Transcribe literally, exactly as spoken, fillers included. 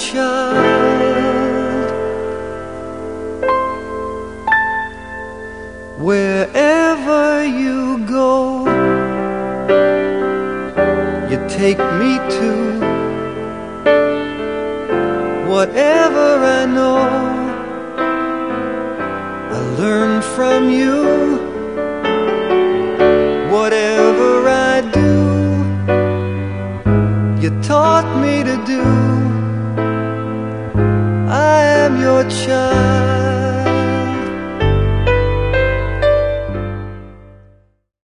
child. Wherever you go, you take me to. Whatever I know, I learn from you. Whatever I do, you taught me to do. I am your child.